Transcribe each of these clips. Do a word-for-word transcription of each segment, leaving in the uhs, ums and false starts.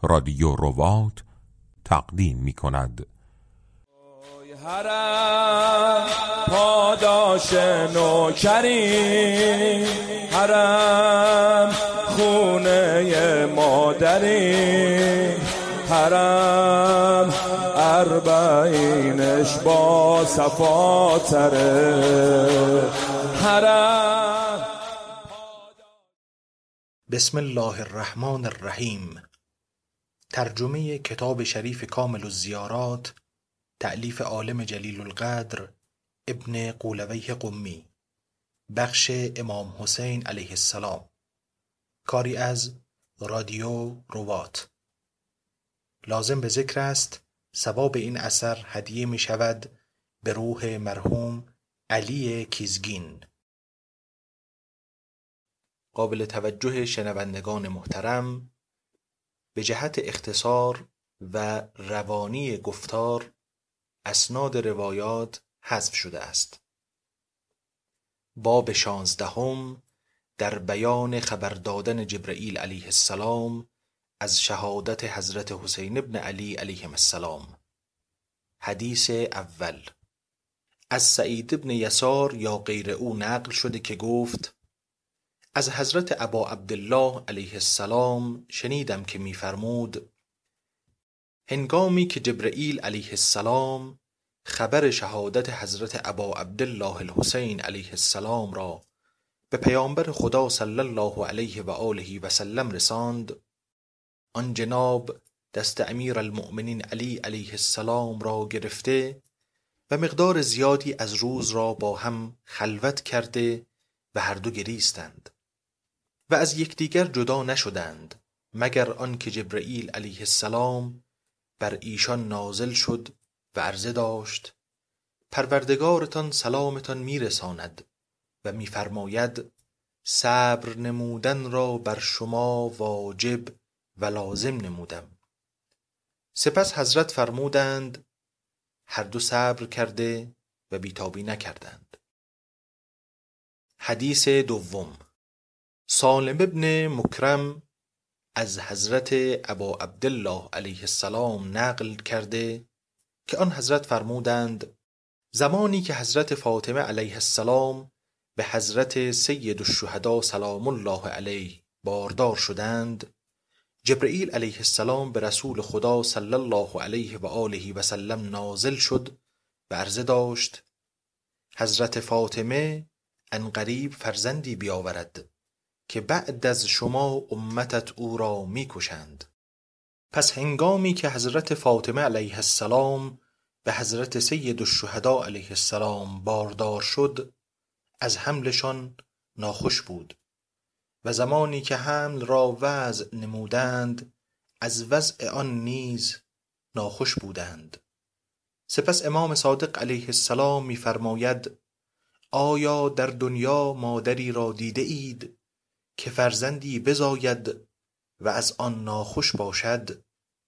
رادیو رباط تقدیم می کند. حرم پاداش نوکری، حرم خونه مادری، حرم اربعینش با صفاتره، حرم. بسم الله الرحمن الرحیم. ترجمه کتاب شریف کامل الزیارات تألیف عالم جلیل القدر ابن قولویه قمی، بخش امام حسین علیه السلام، کاری از رادیو رباط. لازم به ذکر است ثواب این اثر هدیه می شود به روح مرحوم علی کیزگین. قابل توجه شنوندگان محترم، به جهت اختصار و روانی گفتار اسناد روایات حذف شده است. باب شانزدهم در بیان خبر دادن جبرئیل علیه السلام از شهادت حضرت حسین ابن علی علیهم السلام. حدیث اول. از سعید ابن یسار یا غیر او نقل شده که گفت از حضرت ابا عبدالله علیه السلام شنیدم که می‌فرمود هنگامی که جبرئیل علیه السلام خبر شهادت حضرت ابا عبدالله الحسین علیه السلام را به پیامبر خدا صلی الله علیه و آله و سلم رساند، آن جناب دست امیر المؤمنین علی علیه السلام را گرفته و مقدار زیادی از روز را با هم خلوت کرده و هر دو گریستند و از یکدیگر جدا نشدند مگر آنکه جبرئیل علیه السلام بر ایشان نازل شد و عرضه داشت پروردگارتان سلامتان میرساند و میفرماید صبر نمودن را بر شما واجب و لازم نمودم. سپس حضرت فرمودند هر دو صبر کرده و بیتابی نکردند. حدیث دوم. سالم ابن مکرم از حضرت ابا عبدالله علیه السلام نقل کرده که آن حضرت فرمودند زمانی که حضرت فاطمه علیه السلام به حضرت سید الشهدا سلام الله علیه باردار شدند، جبرئیل علیه السلام به رسول خدا صلی الله علیه و آله و سلم نازل شد و عرضه داشت حضرت فاطمه عنقریب فرزندی بیاورد که بعد از شما امتت او را میکشند. پس هنگامی که حضرت فاطمه علیه السلام به حضرت سید الشهدا علیه السلام باردار شد، از حملشان ناخوش بود و زمانی که حمل را وضع نمودند از وضع آن نیز ناخوش بودند. سپس امام صادق علیه السلام می‌فرماید آیا در دنیا مادری را دیده اید که فرزندی بزاید و از آن ناخوش باشد؟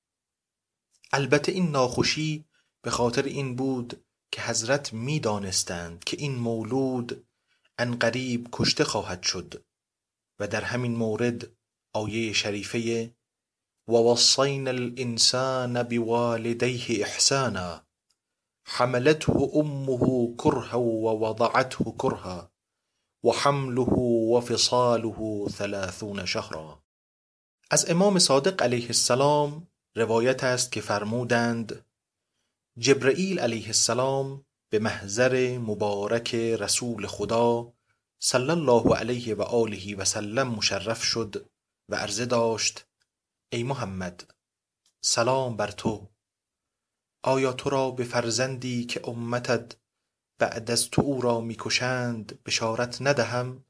البته این ناخوشی به خاطر این بود که حضرت می دانستند که این مولود عنقریب کشته خواهد شد و در همین مورد آیه شریفه ووصینا الانسان بوالدیه احسانا حملته امه کرها ووضعته کرها وحمله وفصاله ثلاثون شهرا. از امام صادق علیه السلام روایت است که فرمودند جبرئیل علیه السلام به محضر مبارک رسول خدا صلی الله علیه و آله و سلم مشرف شد و عرضه داشت ای محمد سلام بر تو، آیا تو را به فرزندی که امتت بعد از تو او را میکشند بشارت ندهم؟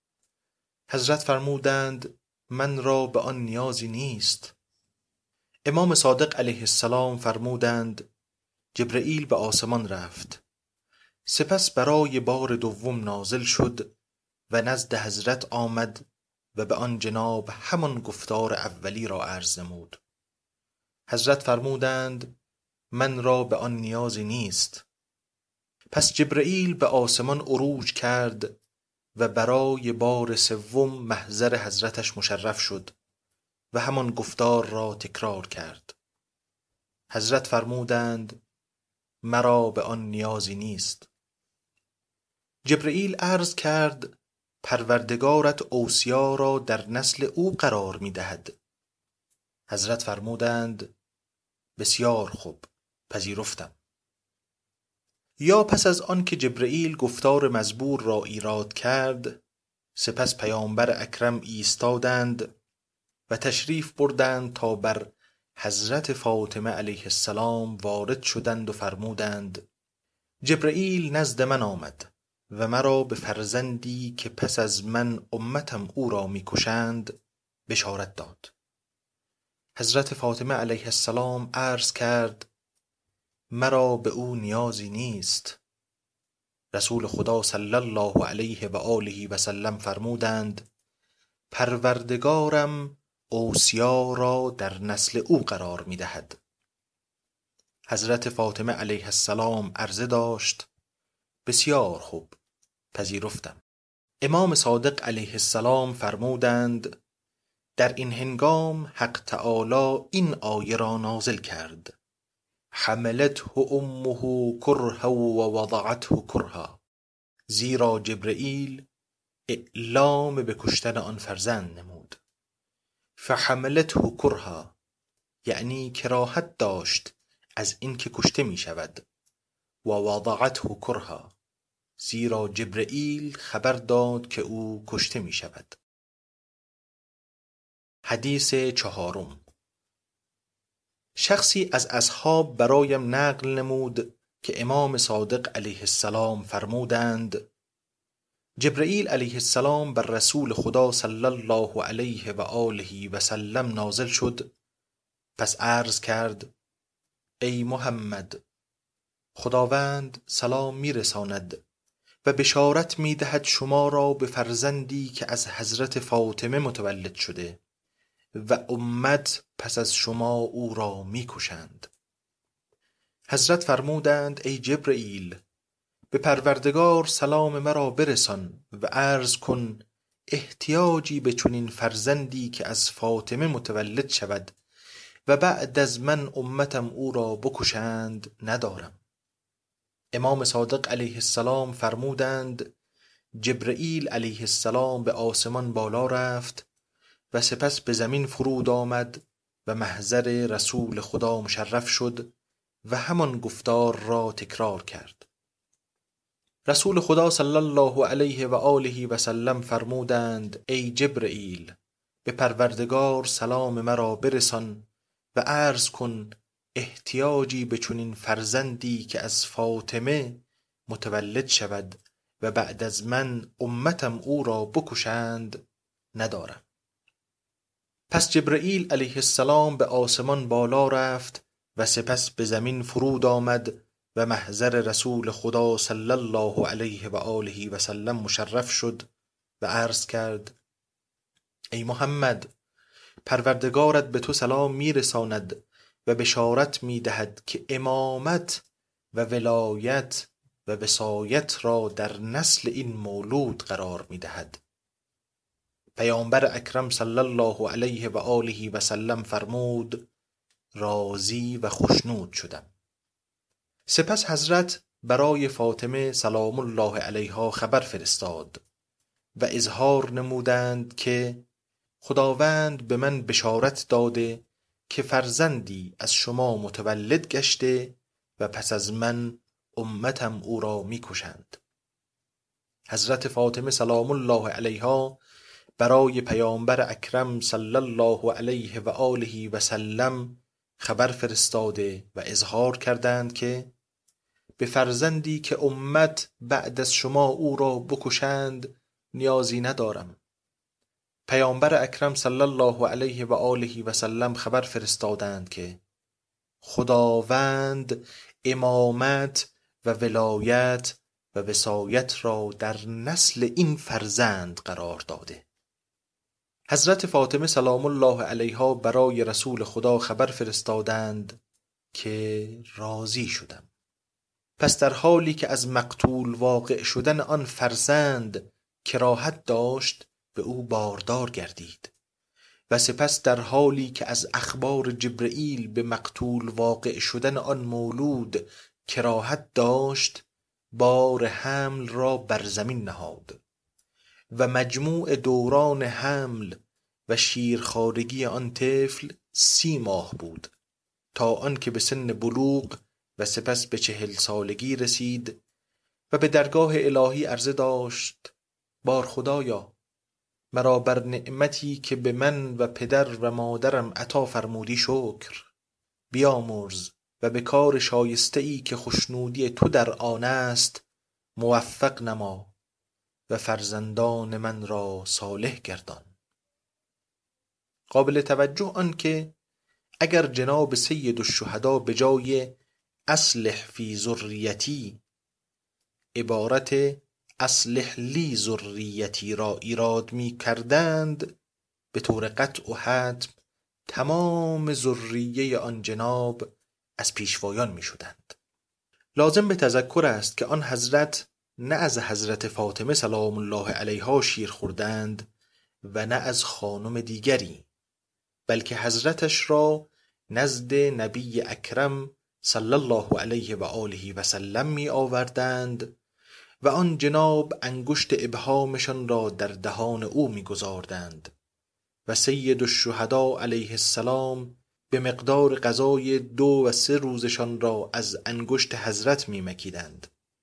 حضرت فرمودند من را به آن نیازی نیست. امام صادق علیه السلام فرمودند جبرئیل به آسمان رفت، سپس برای بار دوم نازل شد و نزد حضرت آمد و به آن جناب همان گفتار اولی را عرض نمود. حضرت فرمودند من را به آن نیازی نیست. پس جبرئیل به آسمان عروج کرد و برای بار سوم محضر حضرتش مشرف شد و همان گفتار را تکرار کرد. حضرت فرمودند مرا به آن نیازی نیست. جبرئیل عرض کرد پروردگارت اوصیا را در نسل او قرار می دهد. حضرت فرمودند بسیار خوب، پذیرفتم. یا پس از آن که جبرئیل گفتار مزبور را ایراد کرد، سپس پیامبر اکرم ایستادند و تشریف بردند تا بر حضرت فاطمه علیه السلام وارد شدند و فرمودند جبرئیل نزد من آمد و مرا به فرزندی که پس از من امتم او را میکشند بشارت داد. حضرت فاطمه علیه السلام عرض کرد مرا به او نیازی نیست. رسول خدا صلی الله علیه و آله و سلم فرمودند پروردگارم اوصیا را در نسل او قرار می دهد. حضرت فاطمه علیه السلام عرضه داشت بسیار خوب، پذیرفتم. امام صادق علیه السلام فرمودند در این هنگام حق تعالی این آیه را نازل کرد حملته امه کرها و وضعته کرها، زیرا جبرئیل اعلام به کشتن آن فرزند نمود. فحملته کرها یعنی کراهت داشت از اینکه کشته می شود و وضعته کرها زیرا جبرئیل خبر داد که او کشته می شود. حدیث چهارم. شخصی از اصحاب برایم نقل نمود که امام صادق علیه السلام فرمودند جبرئیل علیه السلام بر رسول خدا صلی الله علیه و آله و سلم نازل شد، پس عرض کرد ای محمد، خداوند سلام میرساند و بشارت میدهد شما را به فرزندی که از حضرت فاطمه متولد شده و امت پس از شما او را میکشند. حضرت فرمودند ای جبرئیل، به پروردگار سلام مرا برسان و عرض کن احتیاجی به چنین فرزندی که از فاطمه متولد شود و بعد از من امتم او را بکشند ندارم. امام صادق علیه السلام فرمودند جبرئیل علیه السلام به آسمان بالا رفت و سپس به زمین فرود آمد و محضر رسول خدا مشرف شد و همان گفتار را تکرار کرد. رسول خدا صلی الله علیه و آله و سلم فرمودند ای جبرئیل، به پروردگار سلام مرا برسان و عرض کن احتیاجی به چنین فرزندی که از فاطمه متولد شود و بعد از من امتم او را بکشند ندارم. پس جبرئیل علیه السلام به آسمان بالا رفت و سپس به زمین فرود آمد و محضر رسول خدا صلی الله علیه و آله و سلم مشرف شد و عرض کرد ای محمد، پروردگارت به تو سلام میرساند و بشارت میدهد که امامت و ولایت و وصایت را در نسل این مولود قرار میدهد. پیامبر اکرم صلی الله علیه و آله و سلم فرمود راضی و خوشنود شدم. سپس حضرت برای فاطمه سلام الله علیها خبر فرستاد و اظهار نمودند که خداوند به من بشارت داده که فرزندی از شما متولد گشته و پس از من امتم او را میکشند. حضرت فاطمه سلام الله علیها برای پیامبر اکرم صلی الله علیه و آله و سلم خبر فرستاده و اظهار کردند که به فرزندی که امت بعد از شما او را بکشند نیازی ندارم. پیامبر اکرم صلی الله علیه و آله و سلم خبر فرستادند که خداوند امامت و ولایت و وصایت را در نسل این فرزند قرار داده. حضرت فاطمه سلام الله علیها برای رسول خدا خبر فرستادند که راضی شدم. پس در حالی که از مقتول واقع شدن آن فرزند کراهت داشت به او باردار گردید و سپس در حالی که از اخبار جبرئیل به مقتول واقع شدن آن مولود کراهت داشت، بار حمل را بر زمین نهاد و مجموع دوران حمل و شیرخوارگی آن طفل سی ماه بود، تا آنکه به سن بلوغ و سپس به چهل سالگی رسید و به درگاه الهی عرضه داشت: بار خدایا، مرا بر نعمتی که به من و پدر و مادرم عطا فرمودی شکر، بیامرز و به کار شایسته ای که خوشنودی تو در آن است موفق نما و فرزندان من را صالح گردان. قابل توجه آن که اگر جناب سید الشهدا به جای اصلح فی ذریتی عبارت اصلح لی ذریتی را ایراد می کردند، به طور قطع و حتم تمام ذریه آن جناب از پیشوایان می شدند. لازم به تذکر است که آن حضرت نه از حضرت فاطمه سلام الله علیها شیر خوردند و نه از خانم دیگری، بلکه حضرتش را نزد نبی اکرم صلی الله علیه و آله و سلم می آوردند و آن جناب انگشت ابهامشان را در دهان او می گذاردند و سید الشهدا علیه السلام به مقدار غذای دو و سه روزشان را از انگشت حضرت می مکیدند.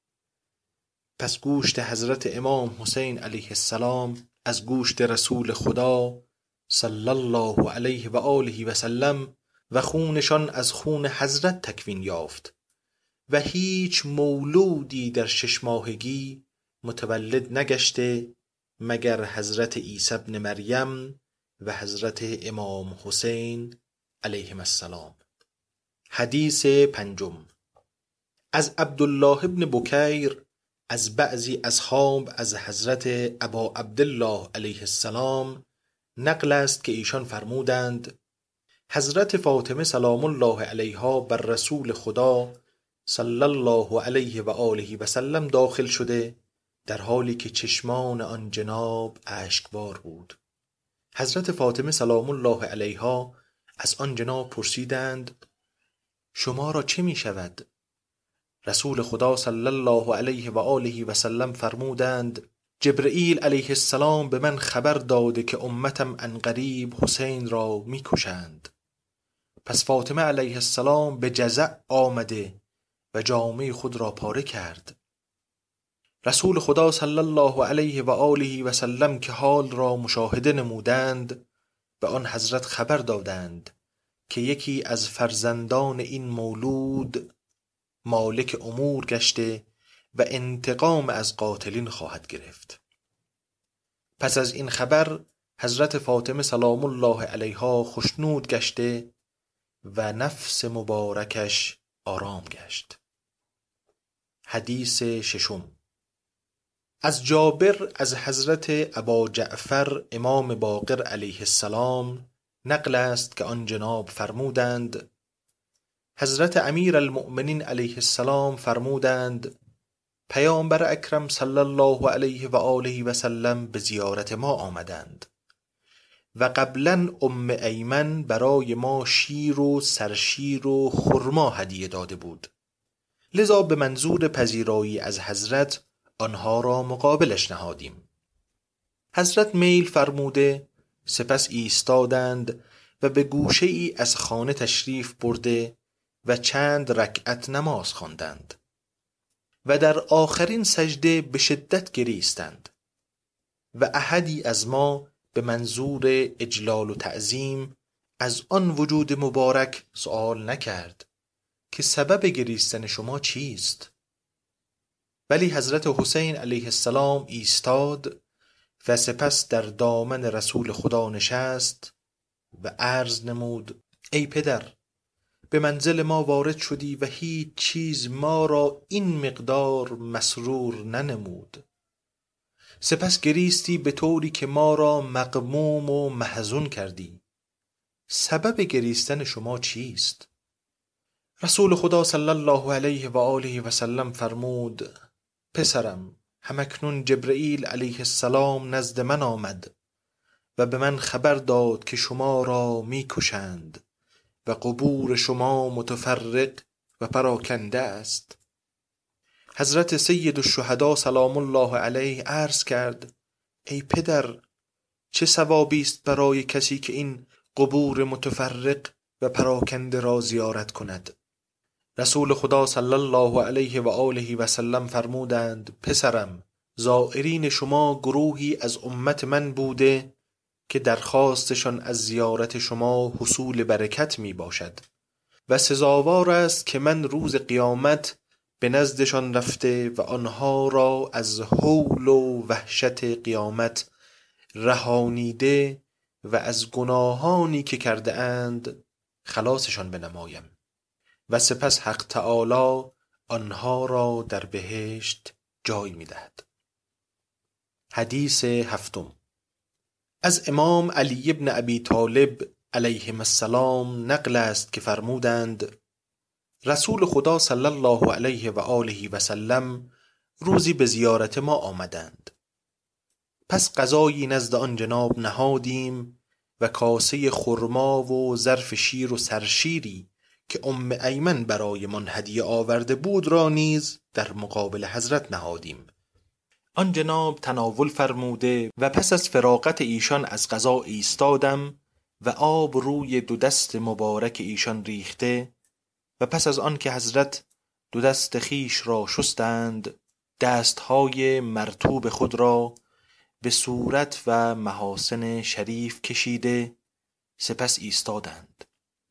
پس گوشت حضرت امام حسین علیه السلام از گوشت رسول خدا صلی الله علیه و آله و سلم و خونشان از خون حضرت تکوین یافت و هیچ مولودی در شش ماهگی متولد نگشته مگر حضرت عیسی ابن مریم و حضرت امام حسین علیهم السلام. حدیث پنجم. از عبدالله ابن بکیر از بعضی اصحاب از حضرت ابا عبدالله علیه السلام نقل است که ایشان فرمودند: حضرت فاطمه سلام الله علیها بر رسول خدا صلی الله علیه و آله و سلم داخل شده در حالی که چشمان آن جناب اشکبار بود. حضرت فاطمه سلام الله علیها از آن جناب پرسیدند: شما را چه می شود؟ رسول خدا صلی الله علیه و آله و سلم فرمودند: جبرئیل علیه السلام به من خبر داده که امتم عنقریب حسین را می کشند. پس فاطمه علیه السلام به جزع آمده و جامه خود را پاره کرد. رسول خدا صلی الله علیه و آله و سلم که حال را مشاهده نمودند، به آن حضرت خبر دادند که یکی از فرزندان این مولود مالک امور گشته و انتقام از قاتلین خواهد گرفت. پس از این خبر حضرت فاطمه سلام الله علیها خوشنود گشته و نفس مبارکش آرام گشت. حدیث ششم. از جابر از حضرت ابا جعفر امام باقر علیه السلام نقل است که آن جناب فرمودند: حضرت امیر المؤمنین علیه السلام فرمودند: پیامبر اکرم صلی الله علیه و آله و سلم به زیارت ما آمدند و قبلا ام ایمن برای ما شیر و سرشیر و خرما هدیه داده بود، لذا به منظور پذیرایی از حضرت آنها را مقابلش نهادیم. حضرت میل فرموده سپس ایستادند و به گوشه ای از خانه تشریف برده و چند رکعت نماز خواندند و در آخرین سجده به شدت گریستند و احدی از ما به منظور اجلال و تعظیم از آن وجود مبارک سؤال نکرد که سبب گریستن شما چیست؟ ولی حضرت حسین علیه السلام ایستاد و سپس در دامن رسول خدا نشست و عرض نمود: ای پدر، به منزل ما وارد شدی و هیچ چیز ما را این مقدار مسرور ننمود. سپس گریستی به طوری که ما را مغموم و محزون کردی. سبب گریستن شما چیست؟ رسول خدا صلی الله علیه و آله و سلم فرمود: پسرم، همکنون جبرئیل علیه السلام نزد من آمد و به من خبر داد که شما را می کشند و قبور شما متفرق و پراکنده است. حضرت سید الشهدا سلام الله علیه عرض کرد: ای پدر، چه ثوابی است برای کسی که این قبور متفرق و پراکنده را زیارت کند؟ رسول خدا صلی الله علیه و آله و سلم فرمودند: پسرم، زائرین شما گروهی از امت من بوده که درخواستشان از زیارت شما حصول برکت می باشد و سزاوار است که من روز قیامت به نزدشان رفته و آنها را از هول و وحشت قیامت رهانیده و از گناهانی که کرده اند خلاصشان بنمایم و سپس حق تعالی آنها را در بهشت جای می دهد. حدیث هفتم. از امام علی ابن ابی طالب علیه السلام نقل است که فرمودند: رسول خدا صلی الله علیه و آله و سلم روزی به زیارت ما آمدند. پس غذایی نزد آن جناب نهادیم و کاسه خرما و ظرف شیر و سرشیری که ام ایمن برای من هدیه آورده بود را نیز در مقابل حضرت نهادیم. آن جناب تناول فرموده و پس از فراغت ایشان از غذا ایستادم و آب روی دو دست مبارک ایشان ریخته و پس از آن که حضرت دو دست خیش را شستند، دستهای مرطوب خود را به صورت و محاسن شریف کشیده سپس ایستادند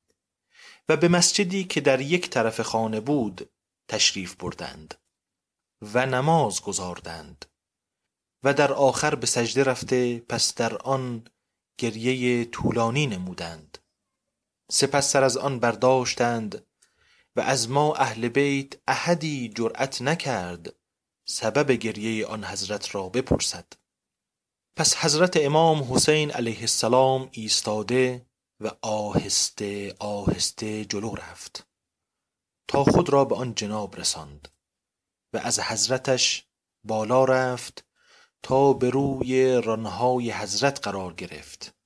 و به مسجدی که در یک طرف خانه بود تشریف بردند و نماز گزاردند و در آخر به سجده رفته پس در آن گریه طولانی نمودند. سپس سر از آن برداشتند و از ما اهل بیت احدی جرأت نکرد سبب گریه آن حضرت را بپرسد. پس حضرت امام حسین علیه السلام ایستاده و آهسته آهسته جلو رفت تا خود را به آن جناب رساند و از حضرتش بالا رفت تا به روی رانهای حضرت قرار گرفت.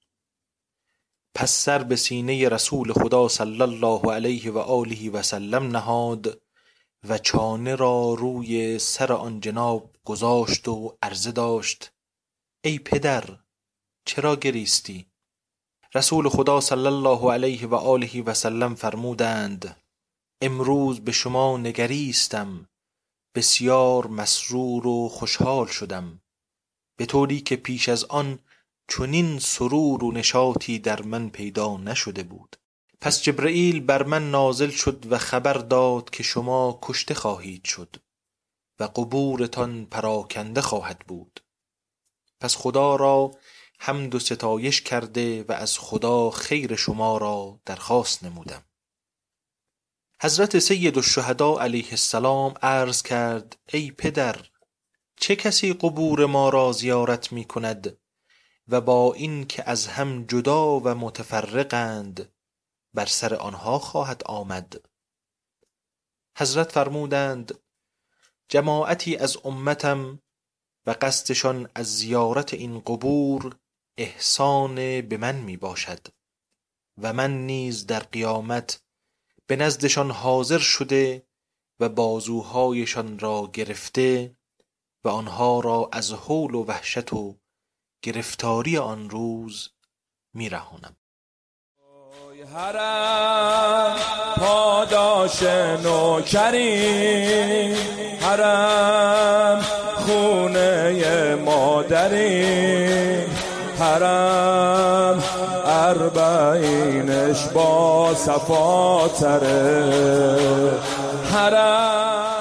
پس سر به سینه رسول خدا صلی الله علیه و آله و سلم نهاد و چانه را روی سر آن جناب گذاشت و عرضه داشت: ای پدر، چرا گریستی؟ رسول خدا صلی الله علیه و آله و سلم فرمودند: امروز به شما نگریستم، بسیار مسرور و خوشحال شدم، به طوری که پیش از آن چنین سرور و نشاطی در من پیدا نشده بود. پس جبرئیل بر من نازل شد و خبر داد که شما کشته خواهید شد و قبورتان پراکنده خواهد بود. پس خدا را حمد و ستایش کرده و از خدا خیر شما را درخواست نمودم. حضرت سید الشهدا علیه السلام عرض کرد: ای پدر، چه کسی قبور ما را زیارت می کند و با این که از هم جدا و متفرقند بر سر آنها خواهد آمد؟ حضرت فرمودند: جماعتی از امتم و قصدشان از زیارت این قبور احسان به من می باشد و من نیز در قیامت به نزدشان حاضر شده و بازوهایشان را گرفته و آنها را از هول و وحشت و گرفتاری آن روز می رهانم. حرم پاداش نوکری، حرم خونه مادری، حرم اربعینش با صفا تره، حرم